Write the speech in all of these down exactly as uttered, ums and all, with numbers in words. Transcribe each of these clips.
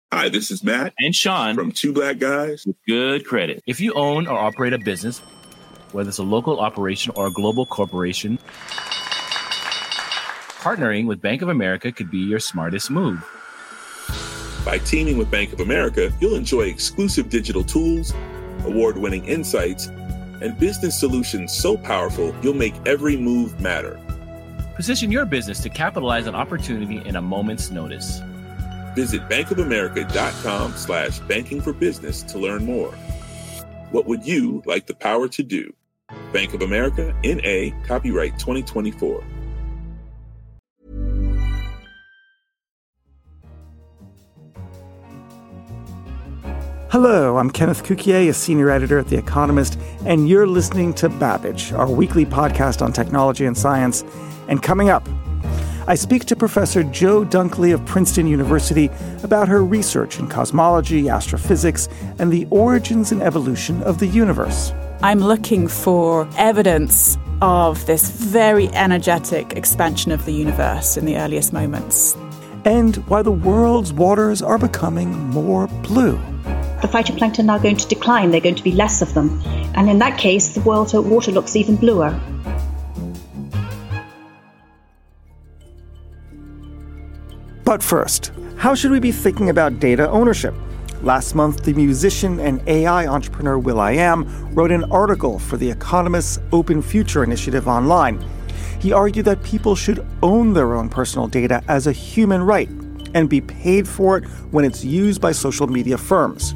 Hi, this is Matt and Sean from Two Black Guys with Good Credit. If you own or operate a business, whether it's a local operation or a global corporation, partnering with Bank of America could be your smartest move. By teaming with Bank of America, you'll enjoy exclusive digital tools, award-winning insights, and business solutions so powerful you'll make every move matter. Position your business to capitalize on opportunity in a moment's notice. Visit bankofamerica.com slash banking for business to learn more. What would you like the power to do? Bank of America, N A, copyright twenty twenty-four. Hello, I'm Kenneth Cukier, a senior editor at The Economist, and you're listening to Babbage, our weekly podcast on technology and science. And coming up, I speak to Professor Jo Dunkley of Princeton University about her research in cosmology, astrophysics, and the origins and evolution of the universe. I'm looking for evidence of this very energetic expansion of the universe in the earliest moments. And why the world's waters are becoming more blue. The phytoplankton are now going to decline. There are going to be less of them. And in that case, the world's water looks even bluer. But first, how should we be thinking about data ownership? Last month, the musician and A I entrepreneur will.i.am wrote an article for The Economist's Open Future initiative online. He argued that people should own their own personal data as a human right and be paid for it when it's used by social media firms.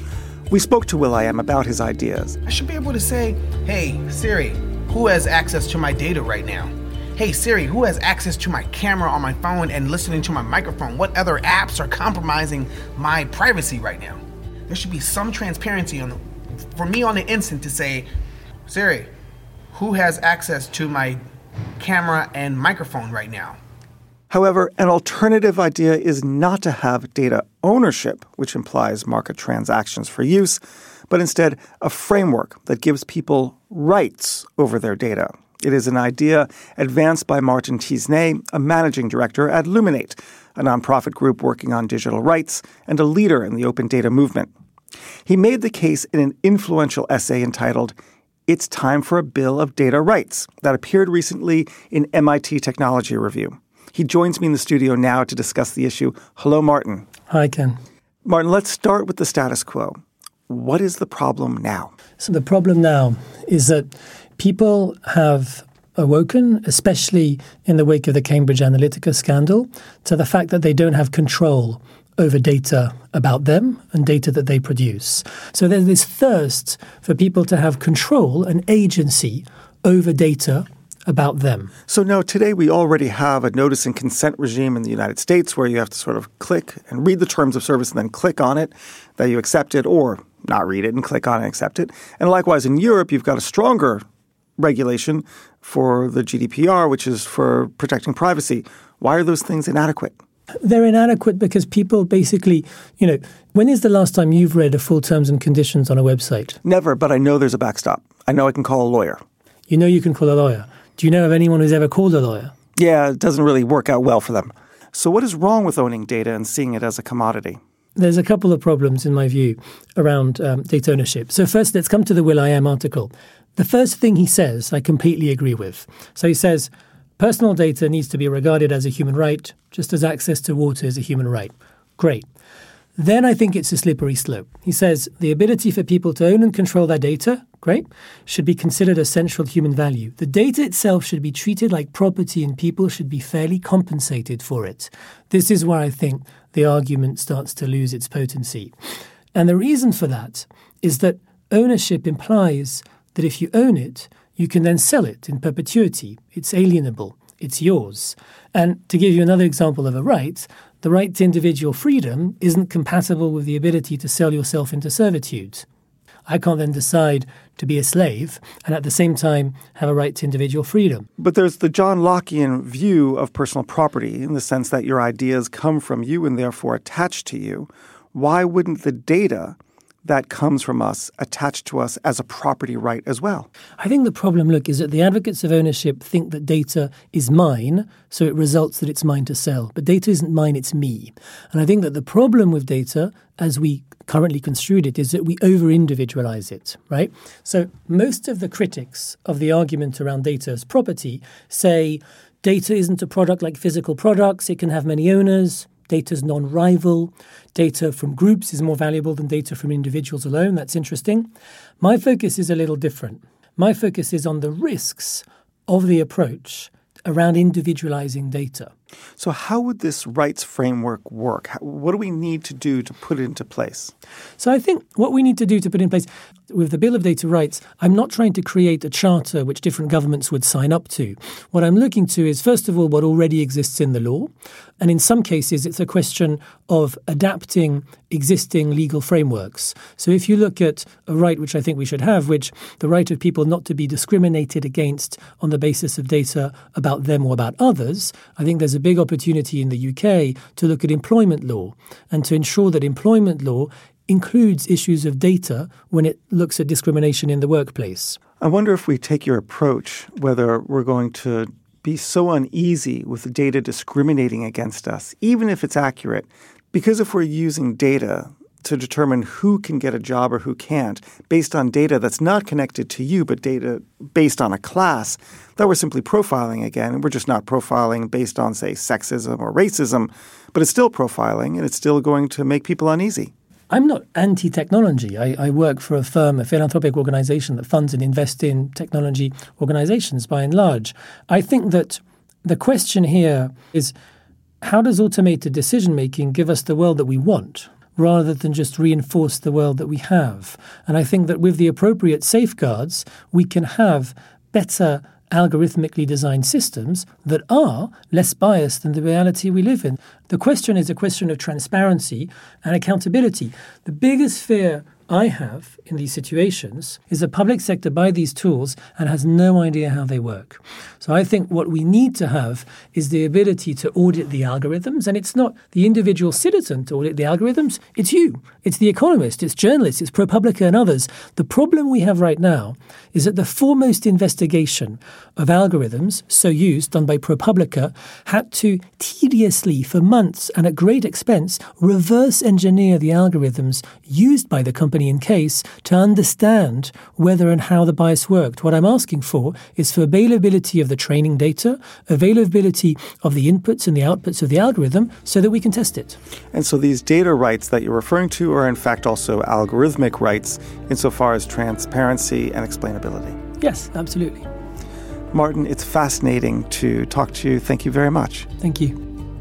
We spoke to will.i.am about his ideas. I should be able to say, hey, Siri, who has access to my data right now? Hey, Siri, who has access to my camera on my phone and listening to my microphone? What other apps are compromising my privacy right now? There should be some transparency on the, for me on the instant to say, Siri, who has access to my camera and microphone right now? However, an alternative idea is not to have data ownership, which implies market transactions for use, but instead a framework that gives people rights over their data. It is an idea advanced by Martin Tisney, a managing director at Luminate, a nonprofit group working on digital rights and a leader in the open data movement. He made the case in an influential essay entitled It's Time for a Bill of Data Rights that appeared recently in M I T Technology Review. He joins me in the studio now to discuss the issue. Hello, Martin. Hi, Ken. Martin, let's start with the status quo. What is the problem now? So the problem now is that people have awoken, especially in the wake of the Cambridge Analytica scandal, to the fact that they don't have control over data about them and data that they produce. So there's this thirst for people to have control and agency over data about them. So now today we already have a notice and consent regime in the United States where you have to sort of click and read the terms of service and then click on it, that you accept it, or not read it and click on it and accept it. And likewise in Europe, you've got a stronger regulation for the G D P R, which is for protecting privacy. Why are those things inadequate? They're inadequate because people basically, you know, when is the last time you've read a full terms and conditions on a website? Never, but I know there's a backstop. I know I can call a lawyer. You know you can call a lawyer. Do you know of anyone who's ever called a lawyer? Yeah, it doesn't really work out well for them. So what is wrong with owning data and seeing it as a commodity? There's a couple of problems, in my view, around um, data ownership. So first, let's come to the will.i.am article. The first thing he says, I completely agree with. So he says, personal data needs to be regarded as a human right, just as access to water is a human right. Great. Then I think it's a slippery slope. He says the ability for people to own and control their data, great, should be considered a central human value. The data itself should be treated like property and people should be fairly compensated for it. This is where I think the argument starts to lose its potency. And the reason for that is that ownership implies that if you own it, you can then sell it in perpetuity. It's alienable. It's yours. And to give you another example of a right, the right to individual freedom isn't compatible with the ability to sell yourself into servitude. I can't then decide to be a slave and at the same time have a right to individual freedom. But there's the John Lockean view of personal property in the sense that your ideas come from you and therefore attached to you. Why wouldn't the data that comes from us attached to us as a property right as well? I think the problem, look, is that the advocates of ownership think that data is mine, so it results that it's mine to sell. But data isn't mine, it's me. And I think that the problem with data, as we currently construed it, is that we over-individualize it, right? So most of the critics of the argument around data as property say data isn't a product like physical products, it can have many owners, data is non-rival, data from groups is more valuable than data from individuals alone. That's interesting. My focus is a little different. My focus is on the risks of the approach around individualizing data. So how would this rights framework work? What do we need to do to put it into place? So I think what we need to do to put in place with the Bill of Data Rights, I'm not trying to create a charter which different governments would sign up to. What I'm looking to is, first of all, what already exists in the law. And in some cases, it's a question of adapting existing legal frameworks. So if you look at a right which I think we should have, which the right of people not to be discriminated against on the basis of data about them or about others, I think there's a big opportunity in the U K to look at employment law and to ensure that employment law includes issues of data when it looks at discrimination in the workplace. I wonder if we take your approach, whether we're going to be so uneasy with data discriminating against us, even if it's accurate, because if we're using data to determine who can get a job or who can't, based on data that's not connected to you, but data based on a class, that we're simply profiling again. And we're just not profiling based on, say, sexism or racism, but it's still profiling, and it's still going to make people uneasy. I'm not anti-technology. I, I work for a firm, a philanthropic organization that funds and invests in technology organizations by and large. I think that the question here is, how does automated decision-making give us the world that we want, rather than just reinforce the world that we have? And I think that with the appropriate safeguards, we can have better algorithmically designed systems that are less biased than the reality we live in. The question is a question of transparency and accountability. The biggest fear I have in these situations is the public sector buys these tools and has no idea how they work. So I think what we need to have is the ability to audit the algorithms, and it's not the individual citizen to audit the algorithms, it's you, it's the economist, it's journalists, it's ProPublica and others. The problem we have right now is that the foremost investigation of algorithms, so used, done by ProPublica, had to tediously, for months and at great expense, reverse engineer the algorithms used by the company in case to understand whether and how the bias worked. What I'm asking for is for availability of the training data, availability of the inputs and the outputs of the algorithm so that we can test it. And so these data rights that you're referring to are in fact also algorithmic rights insofar as transparency and explainability. Yes, absolutely. Martin, it's fascinating to talk to you. Thank you very much. Thank you.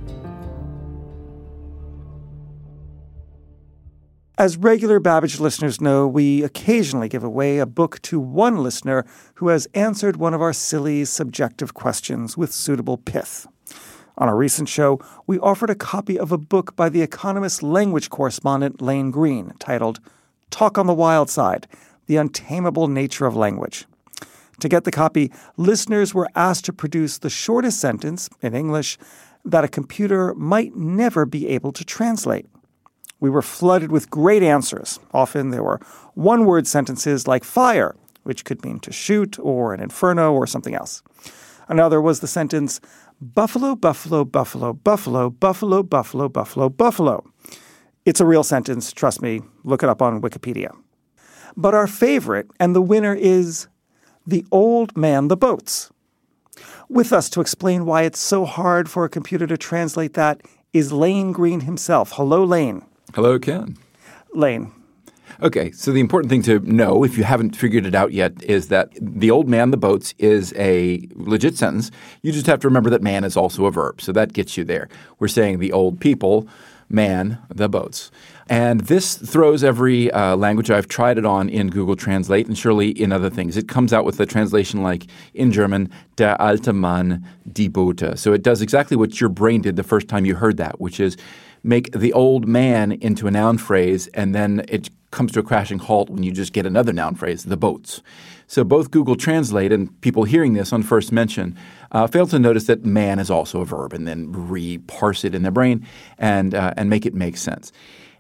As regular Babbage listeners know, we occasionally give away a book to one listener who has answered one of our silly, subjective questions with suitable pith. On a recent show, we offered a copy of a book by the Economist language correspondent Lane Greene titled Talk on the Wild Side, The Untamable Nature of Language. To get the copy, listeners were asked to produce the shortest sentence, in English, that a computer might never be able to translate. We were flooded with great answers. Often there were one-word sentences like fire, which could mean to shoot or an inferno or something else. Another was the sentence, buffalo, buffalo, buffalo, buffalo, buffalo, buffalo, buffalo, buffalo. It's a real sentence, trust me. Look it up on Wikipedia. But our favorite, and the winner, is The Old Man the Boats. With us to explain why it's so hard for a computer to translate that is Lane Greene himself. Hello, Lane. Hello, Ken. Lane. Okay, so the important thing to know, if you haven't figured it out yet, is that the old man, the boats, is a legit sentence. You just have to remember that man is also a verb, so that gets you there. We're saying the old people, man, the boats. And this throws every uh, language I've tried it on in Google Translate and surely in other things. It comes out with a translation like in German, der alte Mann, die Boote. So it does exactly what your brain did the first time you heard that, which is make the old man into a noun phrase, and then it comes to a crashing halt when you just get another noun phrase, the boats. So both Google Translate and people hearing this on first mention uh, fail to notice that man is also a verb and then re-parse it in their brain and uh, and make it make sense.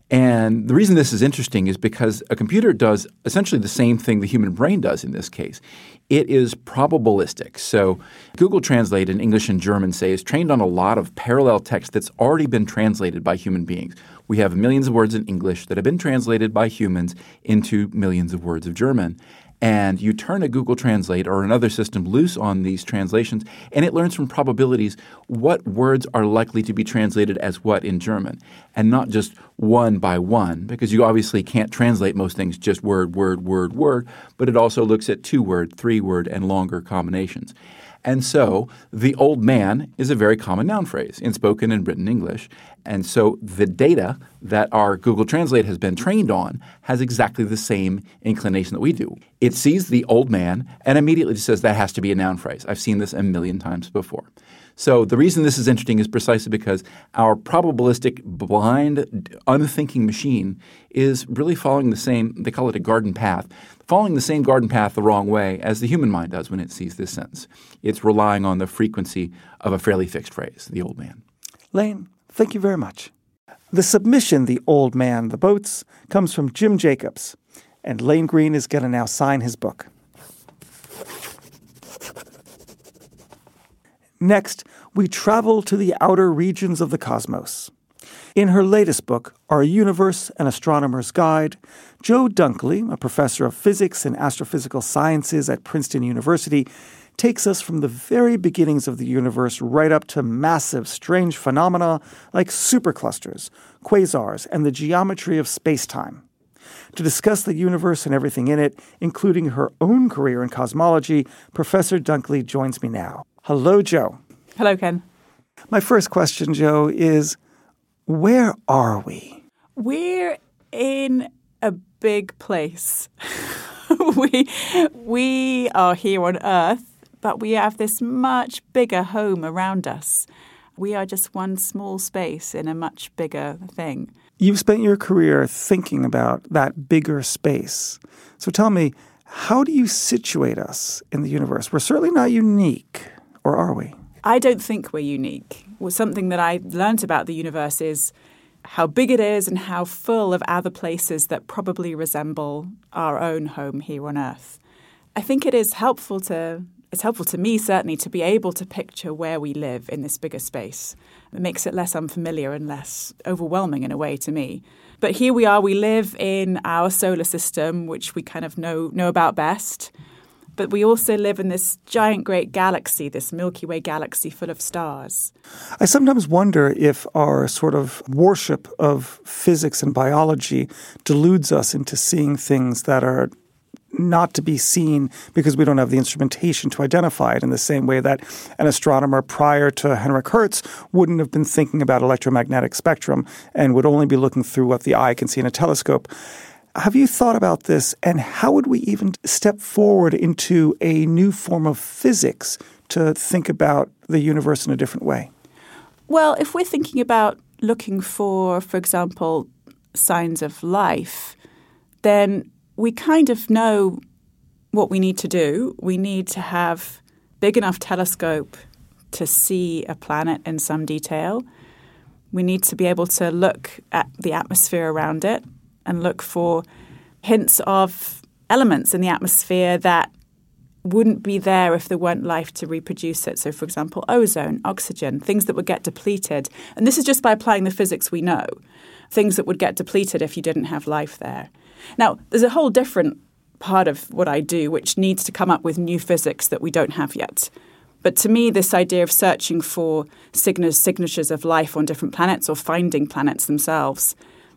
And the reason this is interesting is because a computer does essentially the same thing the human brain does in this case. It is probabilistic. So Google Translate in English and German, say, is trained on a lot of parallel text that's already been translated by human beings. We have millions of words in English that have been translated by humans into millions of words of German. And you turn a Google Translate or another system loose on these translations, and it learns from probabilities what words are likely to be translated as what in German, and not just one by one, because you obviously can't translate most things just word, word, word, word, but it also looks at two-word, three-word, and longer combinations. And so the old man is a very common noun phrase in spoken and written English. And so the data that our Google Translate has been trained on has exactly the same inclination that we do. It sees the old man and immediately says that has to be a noun phrase. I've seen this a million times before. So the reason this is interesting is precisely because our probabilistic, blind, unthinking machine is really following the same, they call it a garden path, following the same garden path the wrong way as the human mind does when it sees this sentence. It's relying on the frequency of a fairly fixed phrase, the old man. Lane, thank you very much. The submission, The Old Man, the Boats, comes from Jim Jacobs, and Lane Greene is going to now sign his book. Next, we travel to the outer regions of the cosmos. In her latest book, Our Universe, An Astronomer's Guide, Jo Dunkley, a professor of physics and astrophysical sciences at Princeton University, takes us from the very beginnings of the universe right up to massive, strange phenomena like superclusters, quasars, and the geometry of space-time. To discuss the universe and everything in it, including her own career in cosmology, Professor Dunkley joins me now. Hello, Jo. Hello, Ken. My first question, Jo, is where are we? We're in a big place. we we are here on Earth, but we have this much bigger home around us. We are just one small space in a much bigger thing. You've spent your career thinking about that bigger space. So tell me, how do you situate us in the universe? We're certainly not unique, or are we? I don't think we're unique. Well, something that I learned about the universe is how big it is and how full of other places that probably resemble our own home here on Earth. I think it is helpful to, it's helpful to me certainly to be able to picture where we live in this bigger space. It makes it less unfamiliar and less overwhelming in a way to me. But here we are, we live in our solar system, which we kind of know know about best. But we also live in this giant great galaxy, this Milky Way galaxy full of stars. I sometimes wonder if our sort of worship of physics and biology deludes us into seeing things that are not to be seen because we don't have the instrumentation to identify it, in the same way that an astronomer prior to Henrik Hertz wouldn't have been thinking about electromagnetic spectrum and would only be looking through what the eye can see in a telescope. Have you thought about this, and how would we even step forward into a new form of physics to think about the universe in a different way? Well, if we're thinking about looking for, for example, signs of life, then we kind of know what we need to do. We need to have big enough telescope to see a planet in some detail. We need to be able to look at the atmosphere around it and look for hints of elements in the atmosphere that wouldn't be there if there weren't life to reproduce it. So, for example, ozone, oxygen, things that would get depleted. And this is just by applying the physics we know, things that would get depleted if you didn't have life there. Now, there's a whole different part of what I do which needs to come up with new physics that we don't have yet. But to me, this idea of searching for signatures of life on different planets or finding planets themselves,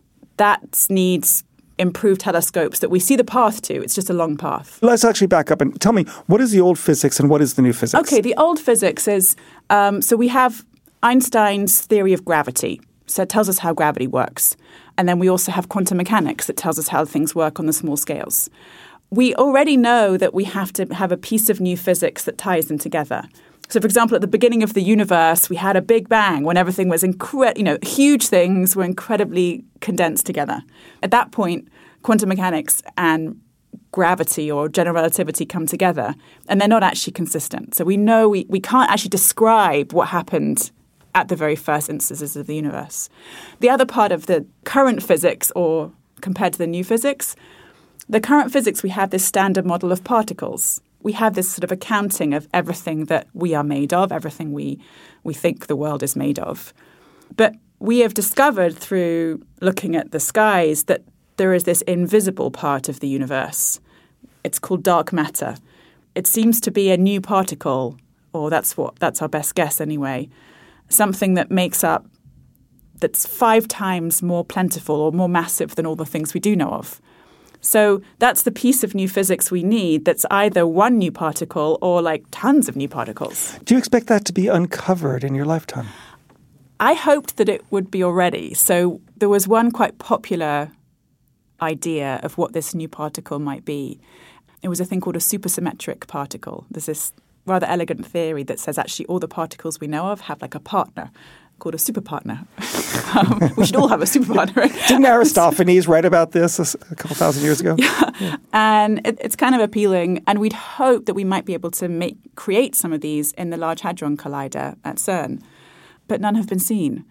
that needs improved telescopes that we see the path to. It's just a long path. Let's actually back up and tell me, what is the old physics and what is the new physics? Okay, the old physics is, um, so we have Einstein's theory of gravity. So it tells us how gravity works. And then we also have quantum mechanics that tells us how things work on the small scales. We already know that we have to have a piece of new physics that ties them together. So, for example, at the beginning of the universe, we had a big bang when everything was incredible, you know, huge things were incredibly condensed together. At that point, quantum mechanics and gravity or general relativity come together, and they're not actually consistent. So we know we, we can't actually describe what happened at the very first instances of the universe. The other part of the current physics, or compared to the new physics, the current physics, we have this standard model of particles. We have this sort of accounting of everything that we are made of, everything we, we think the world is made of. But we have discovered through looking at the skies that there is this invisible part of the universe. It's called dark matter. It seems to be a new particle, or that's what that's our best guess anyway, something that makes up, that's five times more plentiful or more massive than all the things we do know of. So that's the piece of new physics we need that's either one new particle or like tons of new particles. Do you expect that to be uncovered in your lifetime? I hoped that it would be already. So there was one quite popular idea of what this new particle might be. It was a thing called a supersymmetric particle. There's this rather elegant theory that says actually all the particles we know of have like a partner called a superpartner. um, we should all have a superpartner. Right? Didn't Aristophanes write about this a couple thousand years ago? Yeah. yeah. And it, it's kind of appealing. And we'd hope that we might be able to make create some of these in the Large Hadron Collider at CERN. But none have been seen.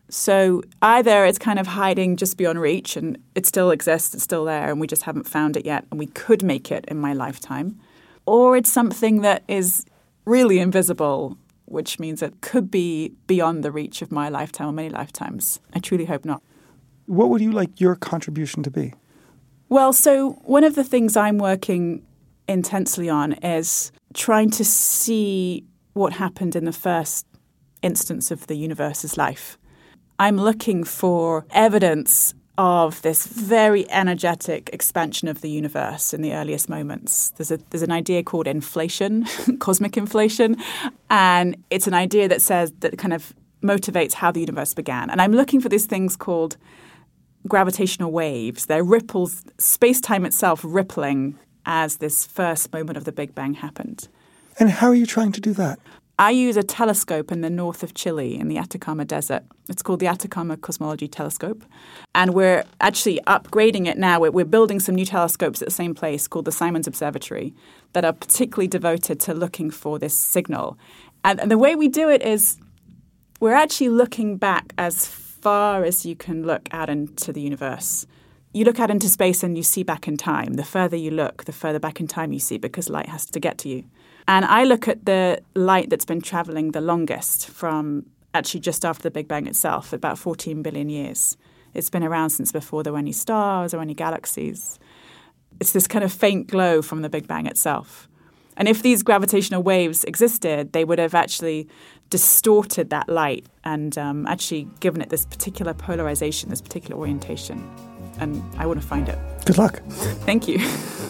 So either it's kind of hiding just beyond reach and it still exists, it's still there, and we just haven't found it yet, and we could make it in my lifetime. Or it's something that is really invisible, which means it could be beyond the reach of my lifetime or many lifetimes. I truly hope not. What would you like your contribution to be? Well, so one of the things I'm working intensely on is trying to see what happened in the first instance of the universe's life. I'm looking for evidence of this very energetic expansion of the universe in the earliest moments. There's a there's an idea called inflation, cosmic inflation, and it's an idea that says that kind of motivates how the universe began. And I'm looking for these things called gravitational waves. They're ripples, space-time itself rippling as this first moment of the Big Bang happened. And how are you trying to do that? I use a telescope in the north of Chile in the Atacama Desert. It's called the Atacama Cosmology Telescope. And we're actually upgrading it now. We're building some new telescopes at the same place called the Simons Observatory that are particularly devoted to looking for this signal. And, and the way we do it is we're actually looking back as far as you can look out into the universe. You look out into space and you see back in time. The further you look, the further back in time you see because light has to get to you. And I look at the light that's been traveling the longest from actually just after the Big Bang itself, about fourteen billion years. It's been around since before there were any stars or any galaxies. It's this kind of faint glow from the Big Bang itself. And if these gravitational waves existed, they would have actually distorted that light and um, actually given it this particular polarization, this particular orientation. And I want to find it. Good luck. Thank you.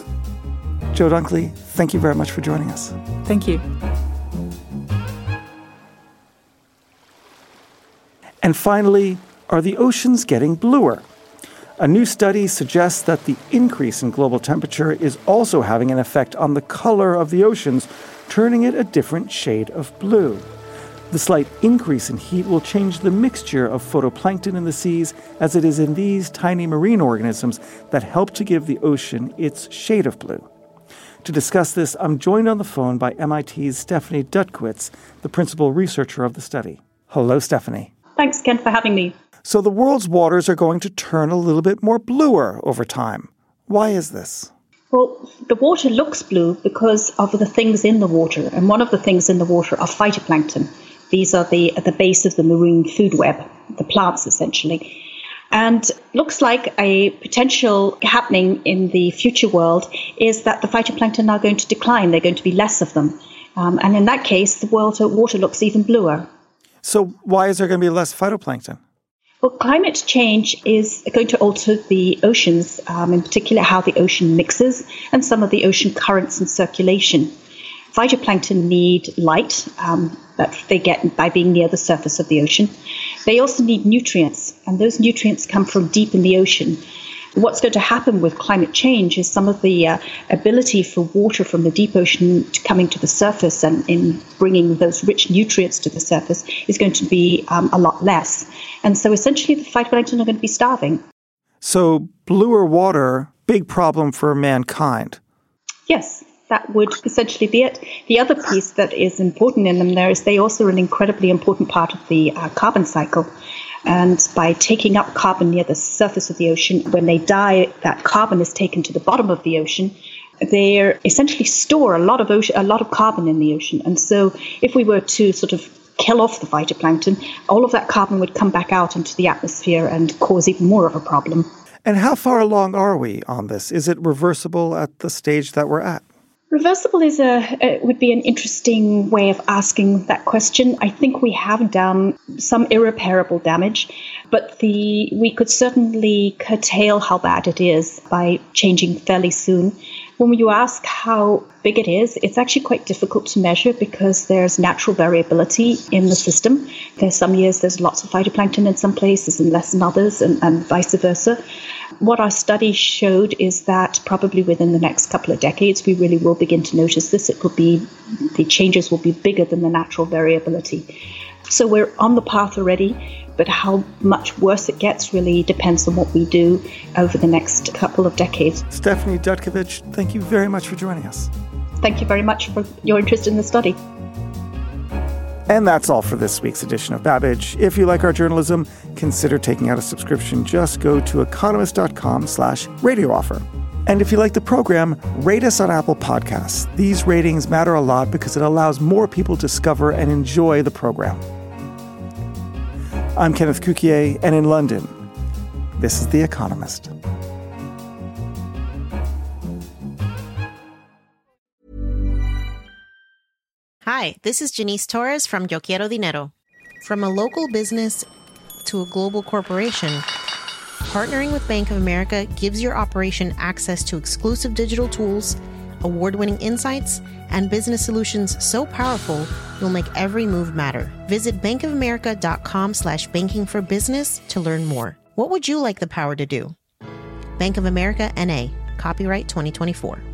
Joe Dunkley, thank you very much for joining us. Thank you. And finally, are the oceans getting bluer? A new study suggests that the increase in global temperature is also having an effect on the color of the oceans, turning it a different shade of blue. The slight increase in heat will change the mixture of photoplankton in the seas, as it is in these tiny marine organisms that help to give the ocean its shade of blue. To discuss this, I'm joined on the phone by M I T's Stephanie Dutkowitz, the principal researcher of the study. Hello, Stephanie. Thanks, Ken, for having me. So the world's waters are going to turn a little bit more bluer over time. Why is this? Well, the water looks blue because of the things in the water. And one of the things in the water are phytoplankton. These are the at the base of the marine food web, the plants essentially. And looks like a potential happening in the future world is that the phytoplankton are going to decline. There are going to be less of them. Um, and in that case, the world water looks even bluer. So why is there going to be less phytoplankton? Well, climate change is going to alter the oceans, um, in particular how the ocean mixes and some of the ocean currents in circulation. Phytoplankton need light um, that they get by being near the surface of the ocean. They also need nutrients, and those nutrients come from deep in the ocean. What's going to happen with climate change is some of the uh, ability for water from the deep ocean to coming to the surface and in bringing those rich nutrients to the surface is going to be um, a lot less. And so essentially the phytoplankton are going to be starving. So bluer water, big problem for mankind. Yes. that would essentially be it. The other piece that is important in them there is they also are an incredibly important part of the uh, carbon cycle. And by taking up carbon near the surface of the ocean, when they die, that carbon is taken to the bottom of the ocean. They essentially store a lot of ocean, a lot of carbon in the ocean. And so if we were to sort of kill off the phytoplankton, all of that carbon would come back out into the atmosphere and cause even more of a problem. And how far along are we on this? Is it reversible at the stage that we're at? Reversible is a, uh, would be an interesting way of asking that question. I think we have done some irreparable damage, but the we could certainly curtail how bad it is by changing fairly soon. When you ask how big it is, it's actually quite difficult to measure because there's natural variability in the system. There's some years there's lots of phytoplankton in some places and less in others, and, and vice versa. What our study showed is that probably within the next couple of decades, we really will begin to notice this. It will be, the changes will be bigger than the natural variability. So we're on the path already, but how much worse it gets really depends on what we do over the next couple of decades. Stephanie Dutkovich, thank you very much for joining us. Thank you very much for your interest in the study. And that's all for this week's edition of Babbage. If you like our journalism, consider taking out a subscription. Just go to economist.com slash radio offer. And if you like the program, rate us on Apple Podcasts. These ratings matter a lot because it allows more people to discover and enjoy the program. I'm Kenneth Cukier, and in London, this is The Economist. Hi, this is Janice Torres from Yo Quiero Dinero. From a local business to a global corporation, partnering with Bank of America gives your operation access to exclusive digital tools, award-winning insights, and business solutions so powerful you'll make every move matter. Visit bankofamerica.com slash banking for business to learn more. What would you like the power to do? Bank of America, N A. Copyright twenty twenty-four.